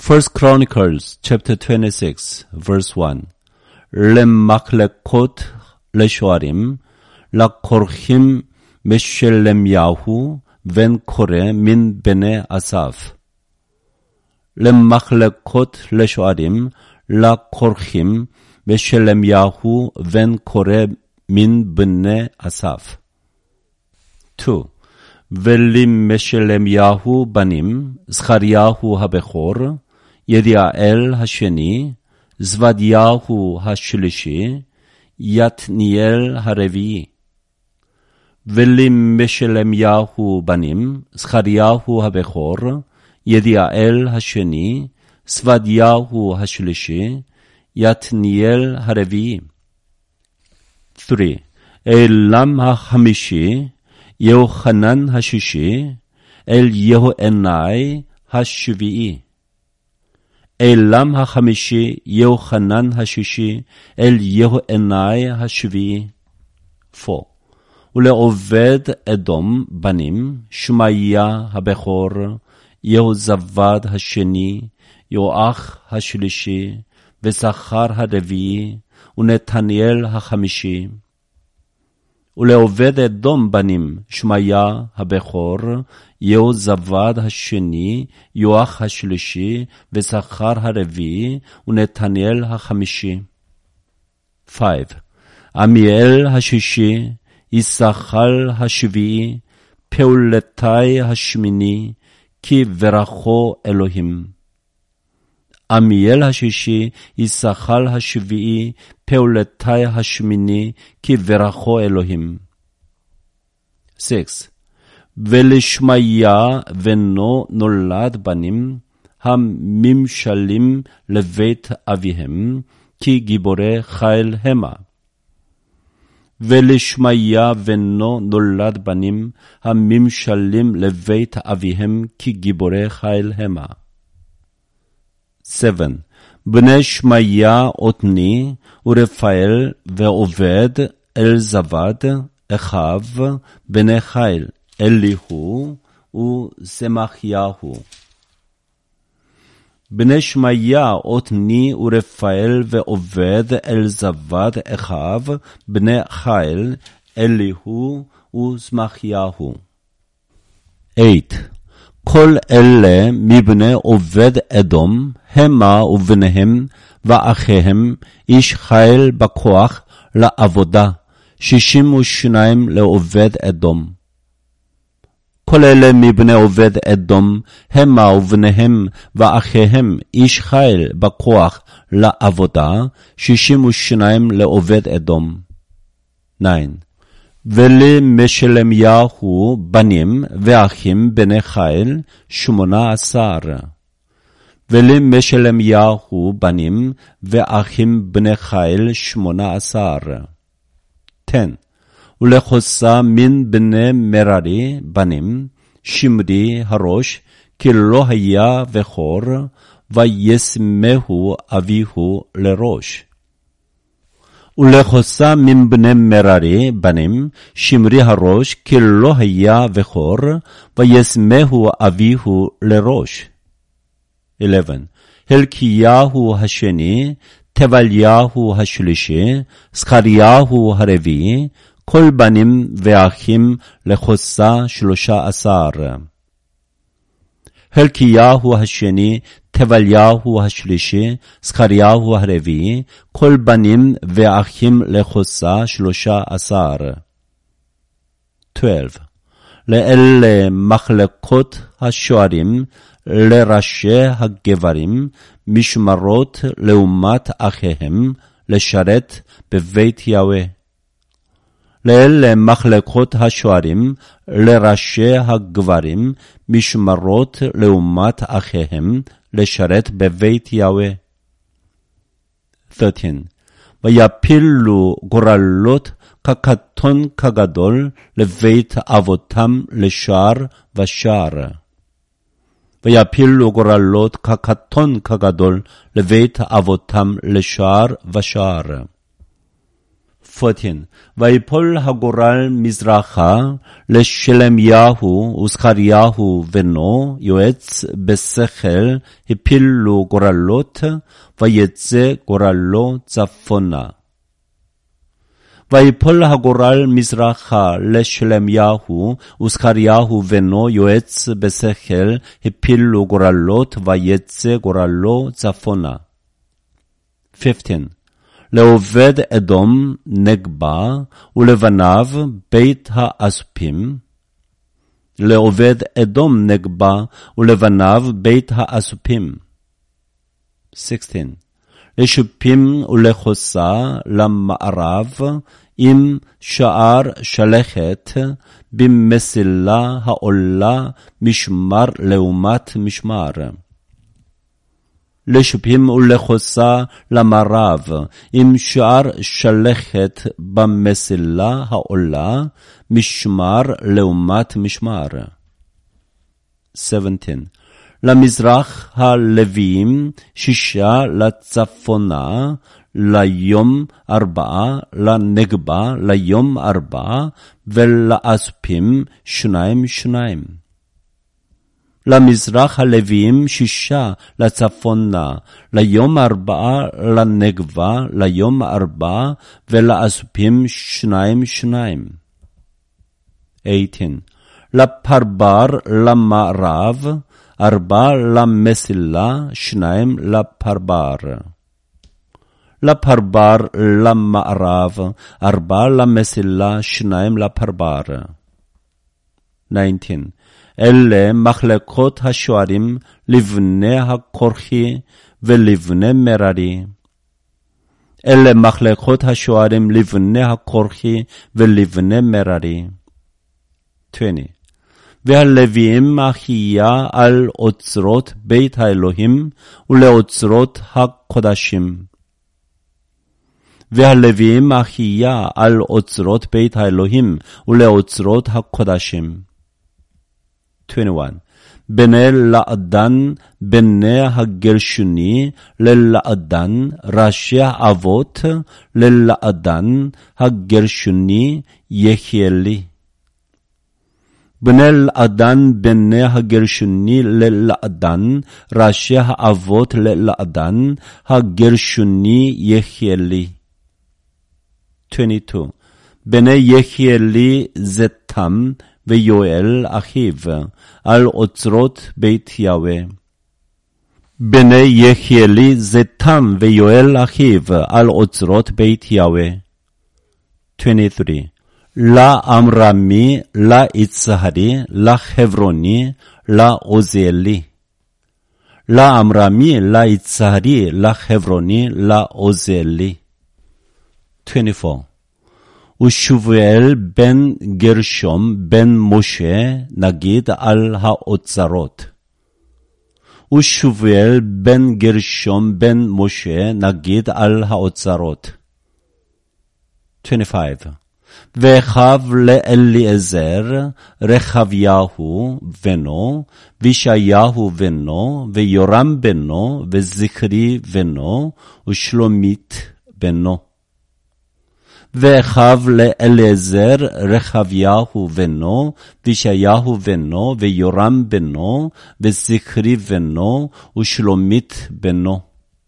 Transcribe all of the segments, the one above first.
First Chronicles chapter 26 verse 1. 렘마클레콧 레쇼아림 라코르힘 메셸렘야후 벤코레 민 베네 아사프. 렘마클레콧 레쇼아림 라코르힘 메셸렘야후 벤코레 민 베네 아사프. 2. ველ림 메셸렘야후 바님 스가리야후 하베코르 ידיעאל השני, זבדיהו השלישי, יתניאל הרביעי. ולמשלמיהו בנים, זכריהו הבכור, ידיעאל השני, זבדיהו השלישי, יתניאל הרביעי. 3. אלם החמישי, יוחנן השישי, אל יהואנאי השביעי. אלם החמישי, יוחנן השישי, אל יהואנאי השביעי. 4. ולעובד אדום בנים, שמעיה הבכור, יהוזבד השני, יואח השלישי, וזכר הרביעי, ונתניאל החמישי. ולעובד אדום בנים, שמעיה הבכור, יהוזבד השני, יואח השלישי, וזכר הרביעי, ונתניאל החמישי. 5. עמיאל השישי, יששכר השביעי, פעולתי השמיני, כי ברכו אלוהים. עמיאל השישי, יששכר השביעי, פעולתי השמיני, כי ברכו אלוהים. 6. ולשמעיה בנו נולד בנים, הממשלים לבית אביהם, כי גיבורי חיל המה. ולשמעיה בנו נולד בנים, הממשלים לבית אביהם, כי גיבורי חיל המה. 7. בני שמעיה עתני ורפאל ועובד אלזבד אחיו בני חיל אליהו וסמחיהו. בני שמעיה עתני ורפאל ועובד אלזבד אחיו בני חיל אליהו וסמחיהו. 8. כל אלה מבני עובד אדום, המה ובניהם ואחיהם, איש חיל בכוח לעבודה, 62 לעובד אדום. כל אלה מבני עובד אדום, המה ובניהם ואחיהם, איש חיל בכוח לעבודה, 62 לעובד אדום. 9. ולמשלמיהו בנים ואחים בני חיל 18. ולמשלמיהו בנים ואחים בני חיל 18. 10. ולחוסה מן בני מררי בנים, שמרי הראש, כי לא היה בכור, וישמהו אביהו לראש. ולחוסה מן בני מררי בנים, שמרי הראש, כי לא היה בכור, וישמהו אביהו לראש. 11. הלקיהו השני, טבליהו השלישי, זכריהו הרביעי, כל בנים ואחים לחוסה 13. הלקיהו השני, טבליהו השלישי, זכריהו הרביעי, כל בנים ואחים לחוסה 13. 12. לאלה מחלקות השוערים, לראשי הגברים, משמרות לעומת אחיהם, לשרת בבית יהוה. לאלה מחלקות השוערים, לראשי הגברים, משמרות לעומת אחיהם, לשרת בבית יהוה. 13. ויפילו גורלות כקטון כגדול לבית אבותם לשער ושער. ויפילו גורלות כקטון כגדול לבית אבותם לשער ושער. 14. ויפול הגורל מזרחה לשלמיהו וזכריהו בנו יועץ בשכל הפילו גורלות ויצא גורלו צפונה. ויפול הגורל מזרחה לשלמיהו וזכריהו בנו יועץ בשכל הפילו גורלות ויצא גורלו צפונה. 15. לעובד אדום נגבה ולבניו בית האסופים. לעובד אדום נגבה ולבניו בית האסופים. 16. לשופים ולחוסה למערב עם שער שלכת במסילה העולה משמר לעומת משמר. לשופים ולחוסה למערב עם שער שלכת במסילה העולה משמר לעומת משמר. 17. למזרח הלוויים 6 לצפונה ליום 4 לנגבה ליום 4 ולאסופים 2 למזרח הלוויים 6 לצפונה ליום 4 לנגבה ליום 4 ולאסופים 2 18. לפרבר למערב 4 למסילה 2 לפרבר. לפרבר למערב 4 למסילה 2 לפרבר. 19. אלה מחלקות השוערים לבני הכורחי ולבני מררי. אלה מחלקות השוערים לבני הכורחי ולבני מררי. 20. והלוויים אחיה על אוצרות בית האלוהים ולאוצרות הקודשים. והלוויים אחיה על אוצרות בית האלוהים ולאוצרות הקודשים. 21. בני לאדן בני הגרשוני ללאדן ראשי האבות ללאדן הגרשוני יחיילי. בני לאדן בני הגרשוני ללאדן ראשי האבות ללאדן הגרשוני יחיילי. 22. בני יחיילי זתם ויואל אחיו על אוצרות בית יהוה. בני יחיילי זתם ויואל אחיו על אוצרות בית יהוה. 23. לאמרמי, ליצהרי, לחברוני, לעוזיאלי. לאמרמי, ליצהרי, לחברוני, לעוזיאלי. 24. ושבואל בן גרשום בן משה נגיד על האוצרות. ושבואל בן גרשום בן משה נגיד על האוצרות. 25. ואחיו לאליעזר רחביהו בנו וישעיהו בנו ויורם בנו וזכרי בנו ושלומית בנו. ואחיו לאליעזר רחביהו בנו וישעיהו בנו ויורם בנו וזכרי בנו ושלומית בנו.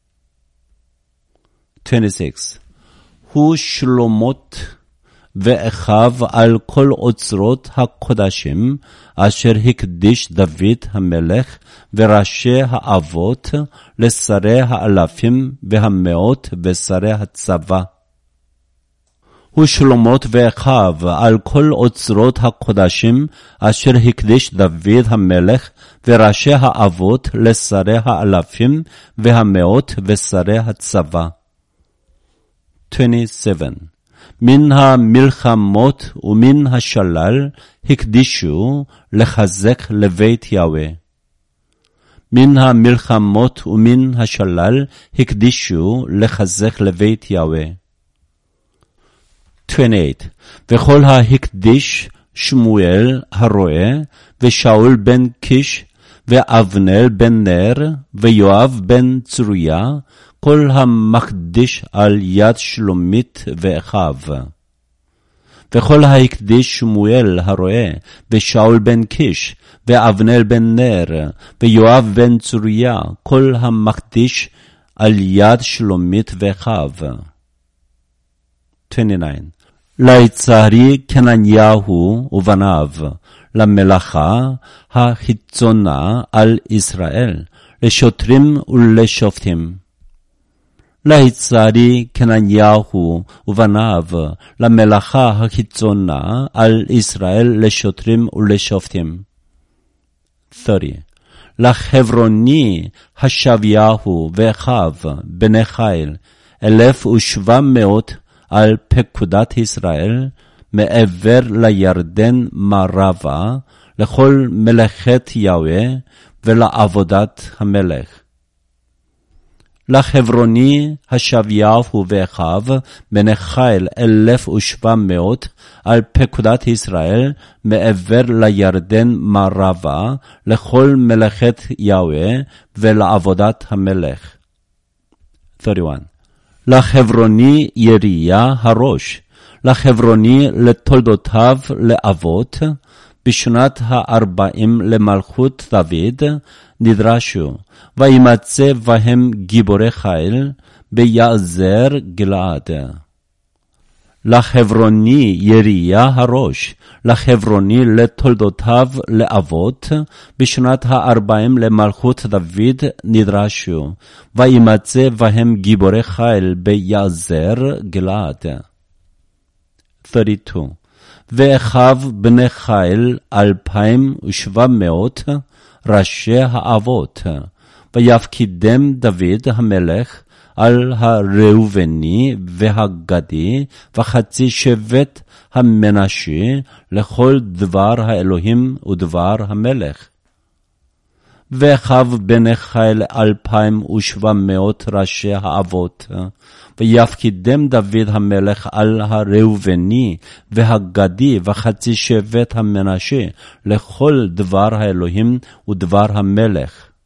26. הוא שלומות ואחיו על כל אוצרות הקודשים אשר הקדיש דוד המלך וראשי האבות לשרי האלפים והמאות ושרי הצבא. ושלומות ואחיו על כל אוצרות הקודשים אשר הקדיש דוד המלך וראשי האבות לשרי האלפים והמאות ושרי הצבא. 27. מן המלחמות ומן השלל הקדישו לחזק לבית יהוה. מן המלחמות ומן השלל הקדישו לחזק לבית יהוה. 28. וכל ההקדיש שמואל הרועה ושאול בן קיש ואבנר בן נר, ויואב בן צרויה, כל המקדיש על יד שלומית ואחיו. וכל ההקדיש שמואל הרועה, ושאול בן קיש, ואבנר בן נר, ויואב בן צרויה, כל המקדיש על יד שלומית ואחיו. 29. ליצהרי קנניהו ובניו, למלאכה החיצונה על ישראל, לשוטרים ולשופטים. ליצהרי קנניהו ובניו, למלאכה החיצונה על ישראל, לשוטרים ולשופטים. 30. לחברוני השביהו ואחיו בני חיל, 1,700 על פקודת ישראל, מעבר לירדן מערבה, לכל מלאכת יהוה ולעבודת המלך. לחברוני השביהו ואחיו בני חיל, 1,700 על פקודת ישראל, מעבר לירדן מערבה, לכל מלאכת יהוה ולעבודת המלך. 31. לחברוני יריה הראש, לחברוני לתולדותיו לאבות, בשנת 40 למלכות דוד, נדרשו, וימצא בהם גיבורי חיל, ביעזר גלעד. לחברוני יריה הראש, לחברוני לתולדותיו לאבות, בשנת 40 למלכות דוד, נדרשו, וימצא בהם גיבורי חיל, ביעזר גלעד. 32. ואחיו בני חיל, 2,700 ראשי האבות, ויפקידם דוד המלך על הראובני והגדי וחצי שבט המנשי, לכל דבר האלוהים ודבר המלך. ואחיו בני חיל, 2,700 ראשי האבות, ויפקידם דוד המלך על הראובני והגדי וחצי שבט המנשי, לכל דבר האלוהים ודבר המלך.